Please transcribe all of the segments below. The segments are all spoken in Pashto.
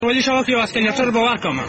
ولي شو کې واسطه نتر بوا کما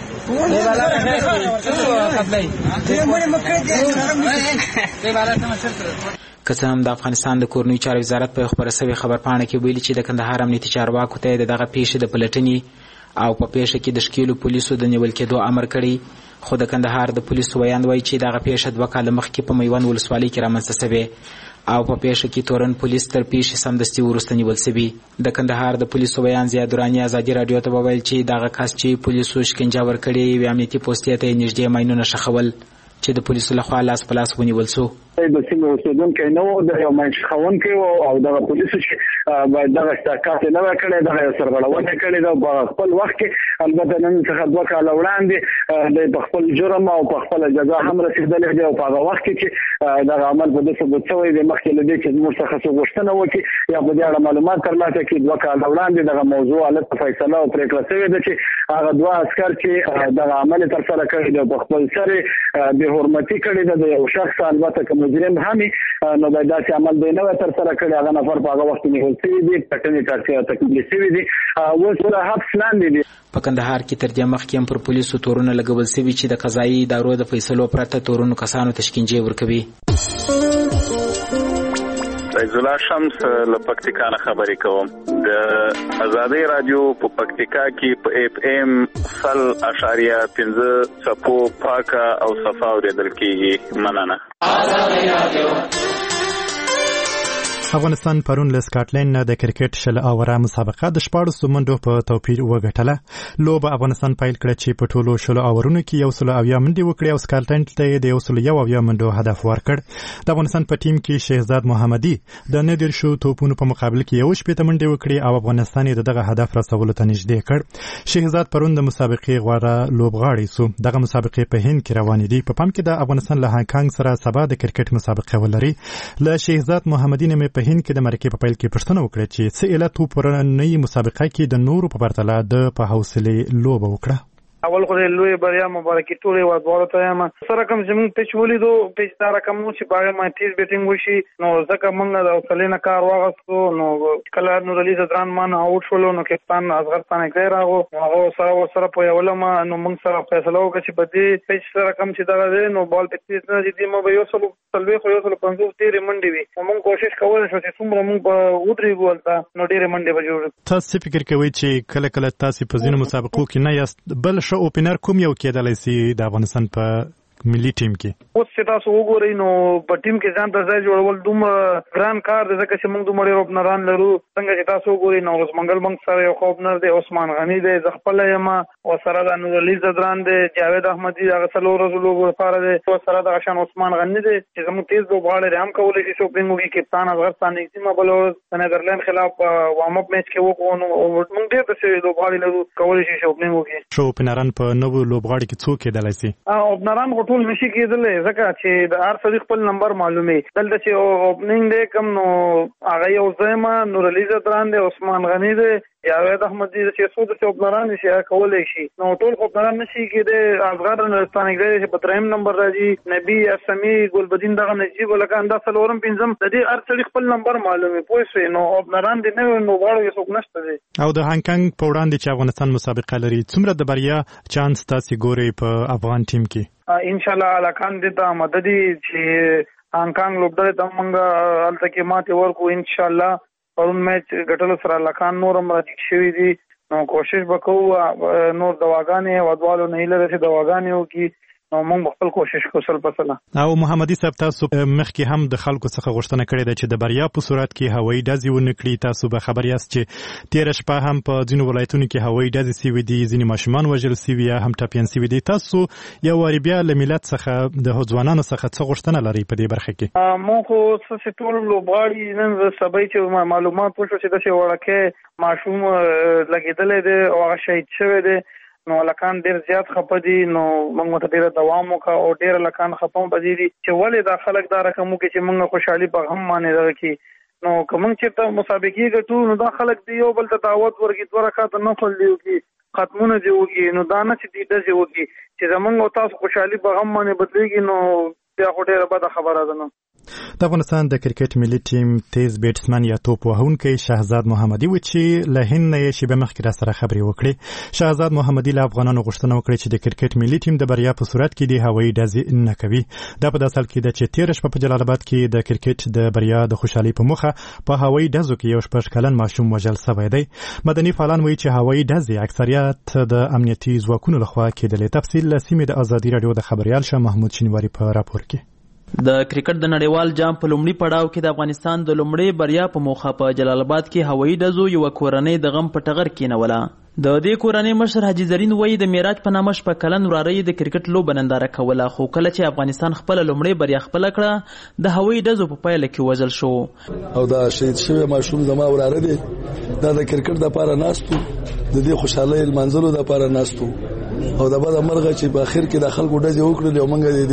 که هم د افغانستان د کورنۍ چارو وزارت په خبره سوي خبرپاڼه کې ویلي چې د کندهار امنیتي چارواکو ته دغه پیښې د پلټنې او په پیښه کې د شکیلو پولیسو د نیول کېدو امر کړی، خو د کندهار د پولیسو ویاند وایي چې دغه پیښه 2 کال مخکې په میوند ولسوالۍ کې رامنځته شوې او په پیښه کې تورن پولیس تر پیښې سمدستي وروسته نیول شوي. د کندهار د پولیسو ویاند زیاد دراني ازادي رادیو ته وویل چې دغه کس چې پولیسو شکنجه ورکړې وي امنیتي پوستې ته نږدې ماینونه شخول چې د پولیسو لخوا لاس په لاس ونیول شو. د سیمې اوسېدونکي نه وو، د یو منځ ښوونکی وو او دغه پولیسو چې باید دغه احتکاک نه وای کړی، دغه سرغړونه کړې ده په خپل وخت کې. البته نن څخه 2 کاله وړاندې د خپل جرم او په خپل جزا هم رسېدلی دی او په هغه وخت کې چې دغه عمل په دې ثبوت شوی دی مخکې له دې چې زموږ څخه څه غوښتنه وکړي یا په دې اړه معلومات ترلاسه کړي. 2 کاله وړاندې دغه موضوع حالت فیصله او پرېکړه شوې ده چې هغه 2 عسکر چې دغه عمل ترسره کړی دی په خپل سر بې حرمتي کړې ده د یو شخص، البته که مجرم هم نو باید داسې عمل دی نه ترسره کړی، هغه نفر په هغه وخت نیول شوي دي، پټنې تکمیل شوي دي، اوس د حبس لاندې دي. په کندهار کې تر دې مخکې هم پر پولیسو تورونه لګول شوي چې د قضایي ادارو د فیصلو پرته تورونو کسانو ته شکنجې ورکوي. فیض الله شمس له پکتیکا نه خبرې کوم. د ازادي رادیو په پکتیکا کې په اف ام 0.5 صفو پاکه او صفا اوریدل کیږي. مننه. افغانستان پرون له سکاټلند نه د کرکټ شل اوره مسابقه د 14 منډو په توپیر وګټله. لوبه افغانستان پیل کړ چې په ټولو شل اورونو کې 100 منډې وکړي او سکاټلند ته د 101 منډو هدف ورکړ. د افغانستان په ټیم کې شهزاد محمدي د نادر شو توپونو په مقابل کې 17 منډې وکړي او افغانستان یې دغه هدف رسولو ته نږدې کړ. شهزاد پرون د مسابقې غوړه لوبغاړی سو. دغه مسابقې په هند کې روانې دي. په پام کې د افغانستان له هانګ کانګ سره سبا د کرکټ مسابقه ولري. له شهزاد محمدي نه په هند کې د مرکې په پیل کې پوښتنه وکړه چې څه علت پرونی مسابقه کې د نورو په پرتله د په حوصله لوبه وکړه. اول خو د لوی بریا مبارکي ټولې وادوالو ته یم. سره کوم زموږ پیچ ولیدو، پیچ دا رقم نو چې باغ ما تیز بیټینګ وشي نو ځکه موږ د حوصله نه کار واغستو. نو کله نور علي زدران مان اوټ شولو نو کپتان اصغر ثاني غیر هغه سره په یولم نو موږ سره فیصله وکړه چې په دې پیچ سره کوم چې دا دی نو بال په تیز نه دي مو به یو سلو تلوي خو یو سلو 50 ډېر منډي وي. موږ کوشش کوو چې څومره موږ په ودري ګولتا نو ډېر منډي به جوړ. تاسو فکر کوئ چې کله کله تاسو په ځینو مسابقو کې نه یاست، بل شو اوپنر کوم یو کېدلای شي د افغانستان په ملي ټیم کې؟ اوس چې تاسو وګورئ نو په ټیم کې ځان ته ځای جوړول دومره ګران کار دی ځکه چې موږ دومره ډېر اوپنران لرو. څنګه چې تاسو وګورئ نو اوس منګل بنګ سره یو اوپنر دی، عثمان غني دی، زه خپله یم او سره د نور علي زدران دی، جاوید احمدي هغه څلور ورځو لوبو لپاره دی او سره دغه شان عثمان غني دی چې زموږ تیز لوبغاړی دی هم کولی شي شوپینګ وکړي. کپتان اصغر ثاني سیمه بل ورځ د نیدرلند خلاف وارم اپ میچ کې وکړو نو موږ ډېر داسې لوبغاړي لرو کولی شي شوپینګ وکړي. شو اوپنران په نوو لوبغاړي کې څوک کېدلی شي؟ اوپنران خو ټول نشي کېدلی ځکه چې د هر سړي خپل نمبر معلومي. دلته چې اوپننګ دی کم نو هغه یو ځایما نور علي زدران دی، عثمان غني دی، جاوید احمدي چې څو د اوپنران نشي کولای شي نو ټول اوپنران نشي کېدی. اصغر ثاني غیر چې په دریم نمبر راځي، نبی اسمي ګلبدین دغه نجیب ولکه انده څلورم پنځم د دې هر سړي خپل نمبر معلومي پوه شئ نو اوپنران دي نه نو غواړي څوک نشته دي. او د هانګ کانګ په وړاندې چې افغانستان مسابقه لري څومره د بریا چانس تاسو ګوري په افغان ټیم کې؟ ان شاء الله الکان دې ته مددي چې هانګ کانګ لوبډل ته موږ الته کې ماته ورکو ان شاء الله. پرون میچ ګټلو سره الکان نورم راځي شوی دي نو کوشش وکړو نور دواګانې ودوالو نه لري چې دواګانې وکي نو موږ خپل کوشش کوو پسله. او محمدي صاحب تاسو مخکې هم د خلکو څخه غوښتنه کړې ده چې د بریا په صورت کې هوایي ډزې ونه کړي. تاسو به خبر یاست چې تیر شپه هم په ځینو ولایتونو کې هوایي ډزې سوي دي، ځینې ماشومان وژل سوي یا هم ټپیان سوي دي. تاسو یو واري بیا له ملت څخه د ځوانانو څخه څه غوښتنه لرئ په دې برخه کې؟ موږ خو څه ټول لوبغاړي نن سبا چې معلومات وشو چې داسې وړکې ماشوم لګېدلی دی او هغه شهید شوی دی نو لکان ډیر زیات خپه دي نو موږ ته ډیر دوام وکړو او ډیر لکان خپم پدې دي چې ولې دا خلک دا رقمو کې چې موږ خوشحالي په غم باندې راکې نو کوم چې ته مسابقې ګټو نو دا خلک دی یو بل ته دعوت ورکړي 2 رکعات نه خل دیو کې ختمونه دی وږي نو دا نه چې دې دځي وږي چې زمونږ او تاسو خوشحالي په غم باندې بدلېږي نو بیا خو ډېره بده خبره ده. نو د افغانستان د کرکټ ملي ټیم تیز بیټسمن یا توپ وهونکی شهزاد محمدي و چې له هند نه یې شیبه مخکې را سره خبرې وکړې. شهزاد محمدي له افغانانو غوښتنه وکړه چې د کرکټ ملي ټیم د بریا په صورت کې د هوایي ډزې نه کوي. دا په داسې حال کې ده چې تېره شپه په جلال آباد کې د کرکټ د بریا د خوشحالۍ په موخه په هوایي ډزو کې یو 6 کلن ماشوم وژل شوی دی. مدني فعالان وایي چې هوایي ډزې اکثریت د امنیتي ځواکونو لخوا کېدلې. تفصیل له سیمې د ازادي راډیو د خبریال شاه محمود شینواري په راپور کې. د کرکټ د نړیوال جام په لومړي پړاو کې د افغانستان د لومړي بریا په موخه په جلال آباد کې هوایي ډزو یو کورنۍ د غم په ټغر کېنوله. د دې کورنۍ مشر حاجي زرین وایي د میراج په نامه شپه کلن وراره د کرکټ لوبه ننداره کوله، خو کله چې افغانستان خپل لومړی بریا خپل کړه د هوایي ډزو په پایله کې وژل شو. او دا شهید شوی ماشوم زما وراره دی، دا د کرکټ لپاره ناستو، د دې خوشحالۍ لمانځلو لپاره ناستو، او د بده مرغه چې په اخر کې د خلکو ډزې وکړلې او موږ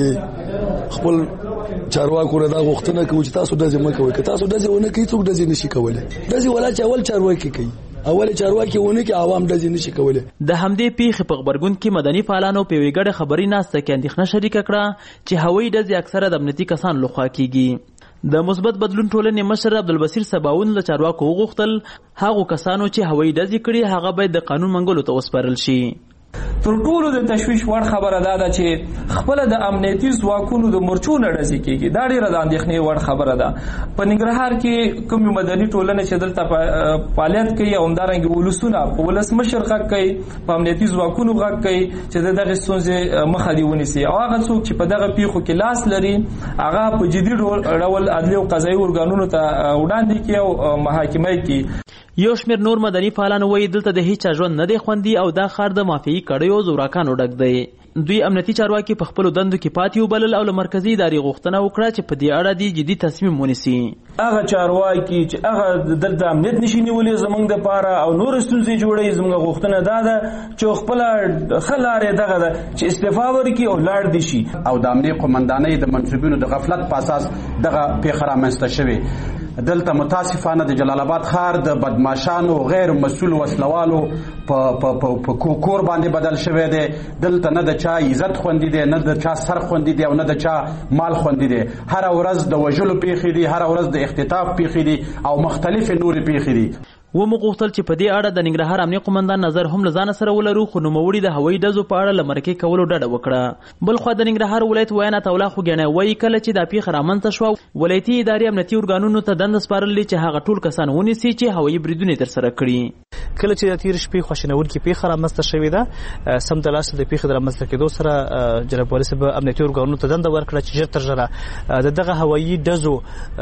دې خپل چارواکو دا غوښتنه کوي چې تاسو ډزې مه کوئ. که تاسو ډزې ونه کوئ څوک ډزې نشي کولی. ډزې ولا چې اول چارواکي کوي، اول چارواکي ونه کوي، عوام ډزې نشي کولی. د همدې پیښې په غبرګون کې مدني فعالانو په یوې ګډه خبري ناسته کې اندېښنه شریکه کړه چې هوایي ډزې اکثره د امنیتي کسانو لخوا کیږي. د مثبت بدلون ټولنې مشر عبدالبصیر سباون له چارواکو وغوښتل هغو کسانو چې هوایي ډزې کړي هغه باید د قانون منګولو ته وسپارل شي. تر ټولو د تشویش وړ خبره ده چې خپل د امنیتي ځواکونو د مرچو نه ډزې کیږي. دا ډیره د اندېښنې وړ خبره ده. په ننګرهار کې کوم مدني ټولنه چې دلته فعالیت کوي او همدارنګه ولسونه په ولسمشر غږ کوي، په امنیتي ځواکونو غږ کوي چې دغه ستونزې مخه دې ونیسي، او هغه څوک چې په دغه پیښو کې لاس لري هغه په جدي ډول عدلي او قضایي ارګانونو ته وړاندې کړي او محاکمه کړي. یو شمېر نور مدني فعالان وایي دلته د هیچا ژوند نه دی خوندي او دا ښار د مافیایي کړیو زوراکانو ډک دی. دوی امنیتي چارواکي په خپلو دندو کې پاتې وبلل او له مرکزي ادارې غوښتنه وکړه چې په دې اړه دې جدي تصمیم ونیسي. هغه چارواکي چې هغه دلته امنیت نشي نیولی زموږ دپاره او نور ستونزې جوړوي، زموږ غوښتنه دا ده چې خپله ښه لارې دغه ده چې استعفا ورکړي او لاړ دې شي. او د امنیې قومندانۍ د منصوبینو د غفلت په اساس دغه پیښه رامنځته شوې. دلته متاسفانه د جلال آباد ښار د بدمعشانو غیر مسؤل وسلوالو په کور باندې بدل شوی دی. دلته نه د چا عزت خوندي دی، نه د چا سر خوندي دی او نه د چا مال خوندي دی. هر ورځ د وژلو پیښې دي، هر ورځ د اختطاف پیښې دي او مختلفې نورې پیښې دي. ومو غوښتل چې په دې اړه د ننګرهار امنیه قومندان نظر هم له ځانه سره ولرو، خو نوموړي د هوایي ډزو په اړه له مرکې کولو ډډه وکړه. بل خوا د ننګرهار ولایت ویان عطاالله خوږیاڼی وایي کله چې دا پیښه رامنځته شوه ولایتي ادارې امنیتي ارګانونو ته دنده سپارلې چې هغه ټول کسان ونیسي چې هوایي بریدونه یې ترسره کړي. کله چې د تېرې شپې خواشینونکې پیښه رامنځته شوې ده، سم د لاسه د پیښې د رامنځته کېدو سره جناب والي صاحب امنیتي ارګانونو ته دنده ورکړه چې ژر تر ژره د دغه هوایي ډزو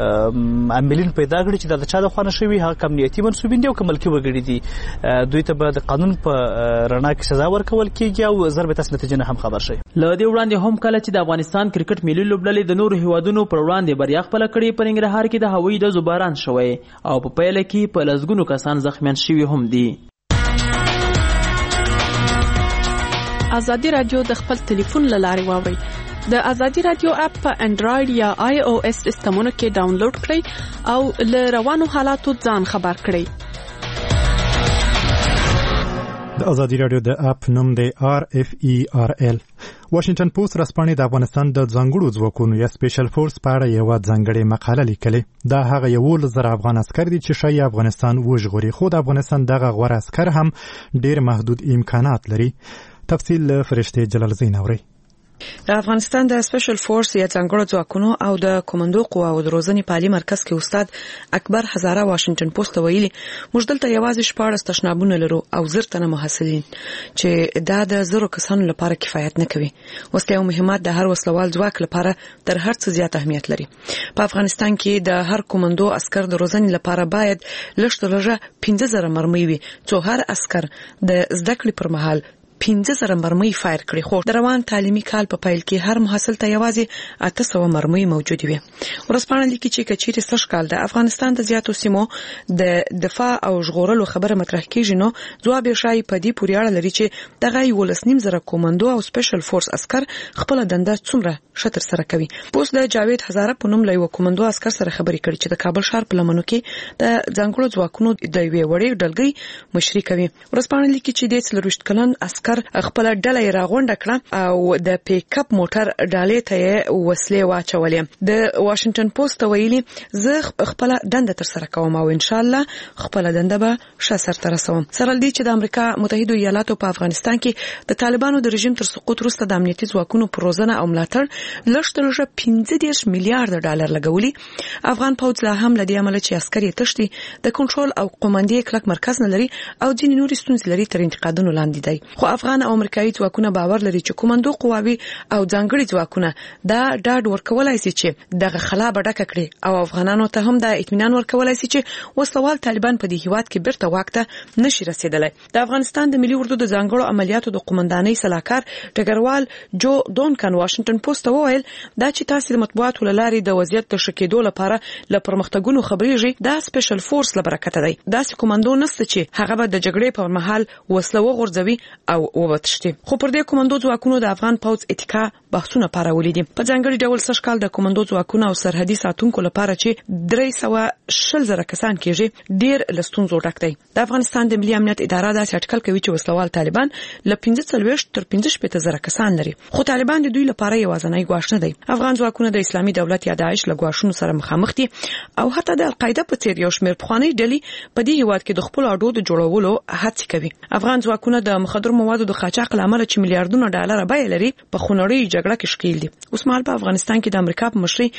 عاملین پیدا کړي چې دا د چا لخوا نه شوي، هغه که امنیتي منصوبین دي او که ملکي وګړي دي. دوی ته به د قانون په رڼا کې سزا ورکول کېږي او زر به تاسو نتیجه نه هم خبر شئ. له دې وړاندې هم کله چې د افغانستان کرکټ ملي لوبډلې د نورو هیوادونو پر وړاندې بریا خپله کړې، په ننګرهار کې د هوایي ډزو باران شوی او په پیله کې په لسګونو کسان زخمیان شوي هم دي. ازادي راډیو د خپل ټلیفون له لارې واورئ. د ازادي راډیو اپ په انډراید یا آی او اس سیسټمونو کې ډاونلوډ کړئ او له روانو حالاتو ځان خبر کړئ. د ازادي راډیو د اپ نوم دی RFERL. واشنگټن پوسټ رسپانې د افغانستان د ځانګړو ځواکونو یا سپیشل فورس په اړه یوه ځانګړې مقاله لیکلې. دا هغه 11,000 افغان عسکر دي چې ښایي افغانستان وژغوري، خو د افغانستان دغه غوره عسکر هم ډېر محدود امکانات لري. تفصیل له فرشتې جلال زین اوري. د افغانستان د سپیشل فورس یا ځانګړو ځواکونو او د کمانډو قواو د روزنې پالي مرکز کې استاد اکبر هزاره واشنگټن پوسټ ته ویلي موږ دلته یوازې 14 تشنابونه لرو او زر تنه محصلین چې دا د زرو کسانو لپاره کفایت نه کوي. وسله او مهمات د هر وسلوال ځواک لپاره تر هر څه زیات اهمیت لري. په افغانستان کې د هر کمانډو عسكر د روزنې لپاره باید لږ 15,000 مرمۍ وي، څو هر عسكر د زده کړې پر مهال 15,000 مرمۍ فایر کړي، خو د روان تعلیمي کال په پیل کې هر محصل ته یوازې 800 مرمۍ موجود وي. ورسپانه لیکي چې کچېرې سږ کال د افغانستان د زیاتو سیمو د دفاع او ژغورلو خبره مطرح کیږي، نو ځواب یې شایي په دې پورې اړه لري چې دغه 11,000 کمانډو او سپیشل فورس عسكر خپل دنده څومره شتر سره کوي. پوس د جاوید هزاره په نوم لوي کومندو عسكر سره خبرې کړي چې د کابل ښار په لمنو کې د ځانګړو ځواکونو د وی وړې ډلګي مشري کوي. ورسپانل لیکي چې د 40 کلن عسكر خپل ډله راغونډه کړه او د پیک اپ موټر ډالې ته وسلې واچولې. د واشنگټن پوسټ ویلي زه خپل دنده تر سره کوم او ان شاء الله خپل دنده به ښه سرته رسوم. سره دې چې د امریکا متحده ایالاتو په افغانستان کې د طالبانو د رژیم تر سقوط وروسته د امنیتي ځواکونو پر روزنه او ملاتړ لږترلږه 15 میلیارډ ډالر لګولي. افغان پوځ لا هم لدی عمل چې عسکري تشتي د کنټرول او قومندې کلک مرکز نه لري او ځینې نورې ستونزې لري تر انتقادونو لاندې دی. خو افغان او امریکایي ځواکونه باور لري چې کومندو قواوي او ځانګړي ځواکونه دا ډاډ ورکولای شي چې دغه خلا بډکه کړي او افغانانو ته هم د اطمینان ورکولای شي چې وسوال طالبان په دې هیواد کې بیرته واک ته نشي رسیدلی. د افغانستان د ملي اردو د ځانګړو عملیاتو د قومندانۍ سلاکار ډګروال جو دونکن واشنگټن پوسټ ته وویل دا چې تاسو د مطبوعاتو لاري د وضعیت د شکېدو لپاره ل پرمختګونو خبريږي دا سپیشل فورس لبرکته دی. دا چې کومندو نسته چې هغه به د جګړې په مهال وسله وغورځوي او وبتشتي. خو پر دې کومندو ځواکونو د افغان پوځ اتکا بحثونه پارولې دي. په ځانګړي ډول سشکال د کومندو ځواکونو او سرحدي ساتونکو لپاره چې 300 کسان کېږي ډیر لستونزو ډک دی. د افغانستان د ملي امنیت اداره دا اټکل کوي چې وسلوال طالبان ل 15 تر 15 کسان لري. خو طالبان د دوی لپاره یوازینی ګواښ نه دی. افغان ځواکونه د اسلامي دولت یا داعش له ګواښونو سره مخامخ دي او حتی د القاعده په څیر یو شمېر پخوانی ډلې په دې هیواد کې د خپل اډو د جوړولو هڅه کوي. افغان ځواکونه د مخدر موادو د قاچاق لامل چې میلیارډونه ډالر بیه لري په خونړۍ جګړه کې ښکیل دي. اوس مهال په افغانستان کې د امریکا په مشرۍ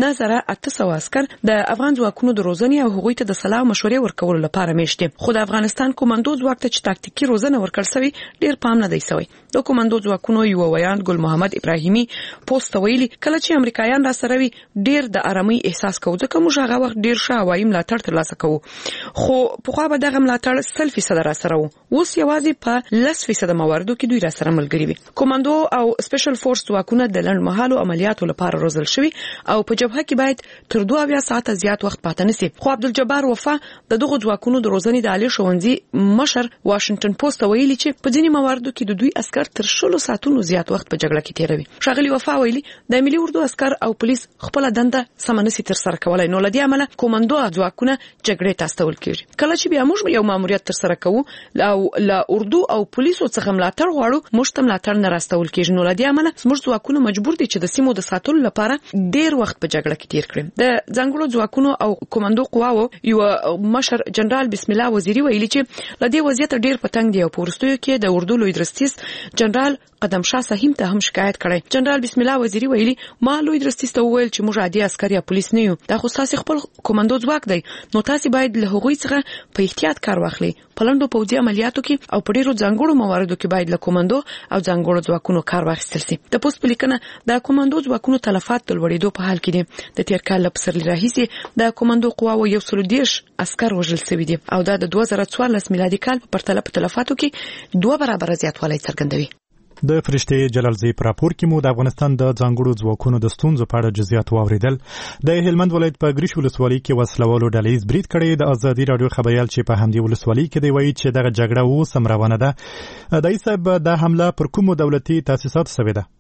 9800 عسكر د افغان ځواکونو د روزنې او هغوی ته د صلاح مشورې ورکولو لپاره میشته. خو د افغانستان کومندو ځواک ته چې تاکتیکي روزنه ورکړل شوی ډیر پام نه دی شوی. د کومندو ځواکونو یو ویان ګل محمد ابراهیمي پوسټ ویلي کله چې امریکایان را سره وي ډیر د آرامۍ احساس کوو ځکه موږ هغه وخت ډیر ښه وایي ملاتړ ترلاسه کوو. خو په خو به دغه ملاتړ 100% را سره وو. اوس یوازې په 10% مواردو کې دوی را سره ملګري وي. کومندو او سپیشل فورس ځواکونه د لنډمهالو عملیاتو لپاره روزل شوی او په جبهه کې باید تر 2 ساعته زیات وخت پاتې نشي. خو عبدالجبار وفا د دغه ځواکونو د روزنې د عالی ښوونځي مشر واشنگټن پوسټ ویلي چې په ځینې مواردو کې د دوی عسكر تر 16 ساعتونو زیات وخت په جګړه کې تیروي. شاغلی وفا ویلي د ملي اردو عسكر او پولیس خپل دنده سمنسي تر سره کولای نو لدی عمله کومندو ځواکونه جګړې تاستول کیږي. کله چې بیا موږ یو ماموریت تر سره کوو او لا اردو او پولیسو څخه ملاتړ غواړو موږ ته ملاتړ نه راستول کیږي. نو لدی عمله موږ ځواکونه مجبور دي چې د سیمو د ساتلو لپاره ډیر وخت په جګړه کې تیر کړي. د ځانګړو ځواکونو او کومندو قواو یو مشر جنرال بسم الله وزیری ویلي چې لدی وضعیت ډیر پتنګ دی او پورستوي کې د اردو لوی درستیس جنرال قدم شاه صحیم ته هم شکایت کړی. جنرال بسم الله وزیری ویلي ما لوی درستیس ته وویل چې موږ عادي عسكر یا پولیس نه یو. دا خو تاسو خپل کومندو ځواک دی نو تاسو باید له هغوی څخه په احتیاط کار واخلئ. په لندو پوځي عملیاتو کې او په ډیرو ځانګړو مواردو کې باید له کومندو او ځانګړو ځواکونو کار واخیستل شي. د پوسټ لیکنه د کومندو ځواکونو تلفات د لوړېدو په حال کې دي. د تیر کال پسرلي راهیسې د کومندو قواو 110 عسكر وژل شوي دي او دا د 2014 میلادي کال په پرتله په تلفاتو کې 2 برابر زیاتوالی څرګندوي. د فرشتې جلالزی پر راپور کې مو د افغانستان د ځانګړو ځواکونو د ستونزو په اړه جزئیات واوریدل. د هلمند ولایت په ګریش ولسوالۍ کې وسلوالو ډلهیز برید کړی. د ازادي راډیو خبريال چې په همدې ولسوالۍ کې دی وایي چې دغه جګړه اوس هم روانه ده. دای صاحب د حمله پر کومو دولتي تاسیسات شوې ده؟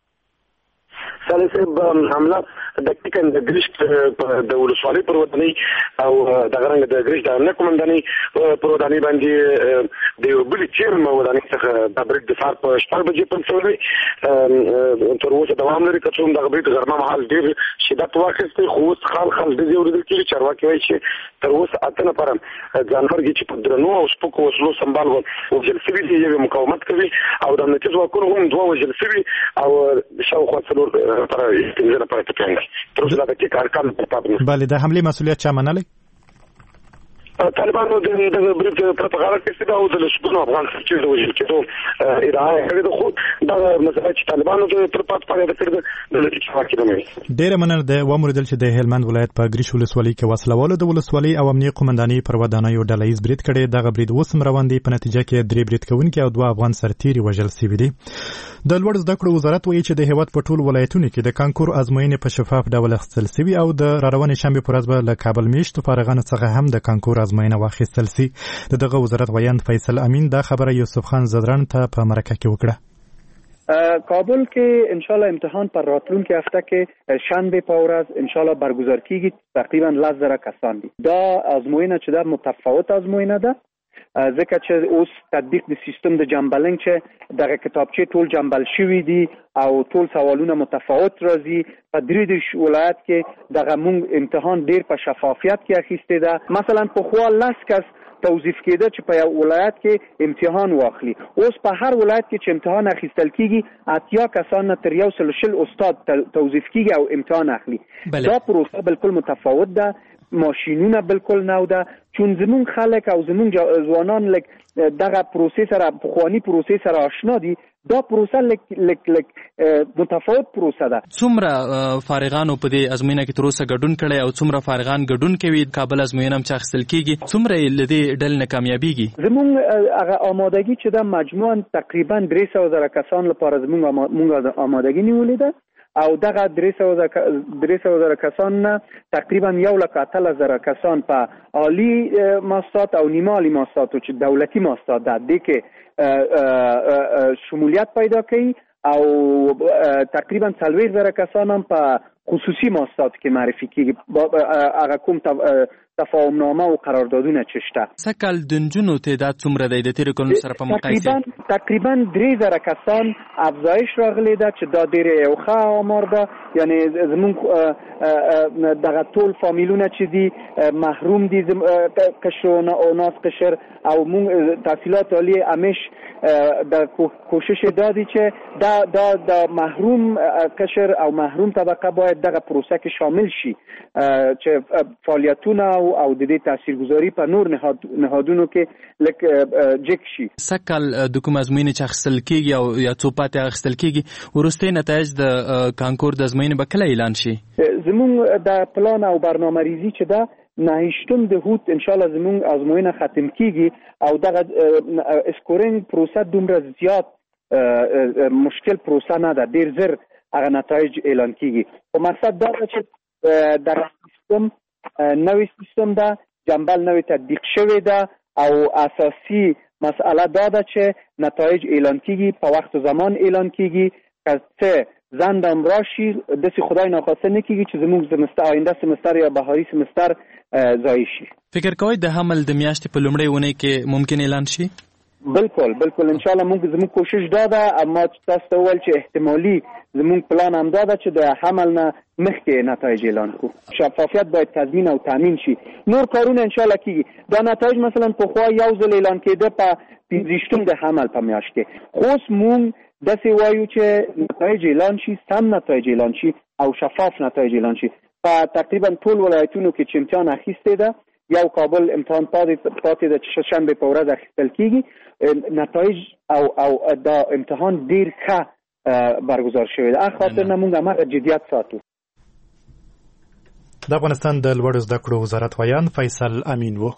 صالح حمله د ټیکن د ګریش د ولسوالۍ پر ودانۍ او د غرنګ د ګریش د امنیت قومندانۍ پر ودانۍ باندې د یو بل چیرم ودانۍ څخه د برید د سار په 4 بجې په څوري تر اوسه دوام لري. کڅوم د برید غرمه مهال ډیر شدت واخیسته خو اوس خال د دې ورېدل کېږي چارواکي وایي چې تر اوسه اتنه پر ځانفرګي چې په درنو او سپکو وسلو سمبال او جلسوي دي یو مقاومت کوي او د امنیتي ځواکونو هم دوه وجلسوي او شاوخوا څلور پر استنزاله پر تکانګ تر اوسه دا کې کار کوي. بله د حمله مسؤلیت چا منلی؟ طالبانو د برید په غاړه کې څه او د لسګونو افغان چې د وژل کېدو ادعا کړې ده. خو دا مسله چې طالبانو د پر پات پاره کړې د لږ څه کې نه ډېر مننه. د ومردل چې د هلمند ولایت په ګریش ولسوالۍ کې وسلوالو د ولسوالۍ او امنیت قومندانۍ پر ودانیو ډلهیز برید کړی. دغه برید اوس هم روان دی. په نتیجه کې 3 برید کوونکي او 2 افغان سرتیري وژل شوي دي. د لوړ زده کړو وزارت وایي چې د هیواد په ټول ولایتونو کې د کانکور ازموینې په شفاف ډول اخیستل شوي او د راروانې شنبې پر ورځ به له کابل میشتو فارغانو څخه هم د کانکور ازموینه واخیستل شي. دغه وزارت ویاند فیصل امین دا خبره یوسف خان زدران ته په مرکه کې وکړه. کابل کې ان شاء الله امتحان پر راتلونکي هفته کې شنبه په ورځ ان شاء الله برگزار کیږي. تقریبا 10,000 کسان دي. دا آزموینه چې دا متفاوت آزموینه ده ځکه چې اوس تطبیق د سیستم د جنبلنګ چې دغه کتابچې ټول جنبل شوي دي او ټول سوالونه متفاوت راځي. په 3 ولایت کې دغه مونږ امتحان ډیر په شفافیت کې اخیسته ده. مثلا په خوا 10 کس توظیف کېده چې په یو ولایت کې امتحان واخلي. اوس په هر ولایت کې چې امتحان اخیستل کیږي 80 کسان تر 100 استاد توظیف کیږي او امتحان اخلي. دا پروسه بالکل متفاوت ده. ماشینونه بالکل نو ده. چون زمون خلک او زمون ځوانان لک دغه پروسه سره پخوانی پروسه سره آشنا دي. دا پروسه لک متفاوت پروسه ده. څومره فارغانو په دې ازموینه کې تر اوسه ګډون کړي او څومره فارغان ګډون کوي؟ کابل ازموینه هم چې اخیستل کیږي څومره لدې ډلې نه کامیابیږي؟ زمون هغه آمادګي چې د مجموعاً تقریبا 300,000 کسان لپاره زمون آمادګي نیولې ده او دغه 300,000 کسان نه تقریبا 1,80,000 کسان په عالی ماستات او نیمه عالی ماستات چې دولتي ماستات ده د کې شمولیت پیدا کوي او تقریبا 40,000 کسان هم په خصوصي ماستات کې معرفي کیږي. هغه کوم تفاهم نامه او قراردادونه چې شته. سکل د نجونو تعداد څومره دی د تیر کلونو سره په مقایسه؟ تقریبا 3,000 کسان افزایش راغلی ده چې دا ډیره یو ښه آمار ده. یعنی زمونږ دغه ټول فامیلونه چې دي محروم دي قشر او ناس قشر او مونږ تحصیلات عالی همیش د کوشش دادی چې د محروم قشر او محروم طبقه باید دغه پروسه کې شامل شي چې فعالیتونه او د دې تاثیرګذاري په نور نهادونو کې لک جک شي. سکل د کوم ازموینې چې اخیستل کیږي او یا څو پاتې اخیستل کیږي وروستي نتایج د کانکور د ازموینې به کله اعلان شي؟ زموږ د پلان او برنامه‌ریزی چې ده 9 د هوت ان شاء الله زموږ ازموینه ختم کیږي او دغه اسکورینګ پروسه دومره زیات مشکل پروسه نه ده. ډیر زر هغه نتایج اعلان کیږي. او مقصد دا ده چې دغه سیستم نوې سیستم ده، جنبل نوې تطبیق شوی ده او اساسي مسئله دا ده چې نتایج اعلان کیږي په وخت زمان اعلان کیږي که زندم راشي دسی خدای ناخواسته نکیږي چې زموږ زمستر آینده سمستر یا بهاري سمستر ضایع شي. فکر کوئ د حمل د میاشتې په لومړۍ اونۍ کې ممکن اعلان شي؟ بالکل ان شاء الله زموږ کوشش دا ده. اما تاسو ته ویل چې احتمالي زموږ پلان هم دا ده چې د حمل نه مخکې نتایج اعلان کړو. شفافیت باید تضمین او تامین شي. نور کارونه ان شاء الله کیږي. دا نتایج مثلا په خوا یو ځل اعلان کېده په 15 د حمل په میاشت کې. خو موږ داسې وایو چې نتایج اعلان شي، سم نتایج اعلان شي او شفاف نتایج اعلان شي. په تقریبا ټول ولایتونو کې چې امتحان اخیسته ده، یو کابل امتحان پاتې ده چې شنبه په ورځ اخیستل کیږي. نتایج او دا امتحان ډیر ښه برگزار شوی ده. خاطر نه موږ هغه جدیت ساتو. د افغانستان د لوړو زده کړو وزارت ویان فیصل امین وو.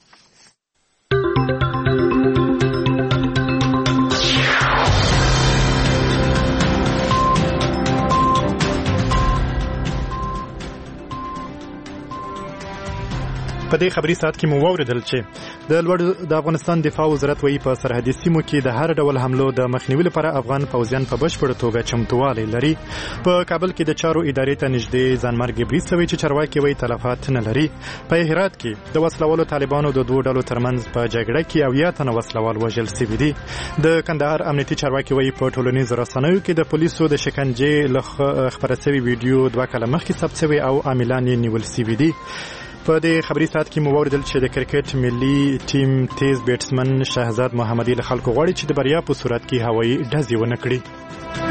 په دې خبري ساعت کې مو واوریدل چې د افغانستان دفاع وزارت وایي په سرحدي سیمو کې د هر ډول حملو د مخنیوي لپاره افغان پوځیان په بشپړه توګه چمتووالی لري. په کابل کې د چارو ادارې ته نږدې ځانمرګ بریښ شوی چې چارواکي وایي تلفات نه لري. په هرات کې د وسلوالو طالبانو د دوه ډلو ترمنځ په جګړه کې 70 تنه وسلوال وژل شوي دي. د کندهار امنیتي چارواکي وایي په ټولنیزو رسنیو کې د پولیسو د شکنجې له خبره شوی ویډیو 2 کاله مخکې ثبت شوی او عاملان یې نیول شوي دي. په دې خبري ساعت کې مو واوریدل چې د کرکټ ملي ټیم تیز بیټسمن شهزاد محمدي له خلکو غواړي چې د بریا په صورت کې هوایي ډزې ونه کړي.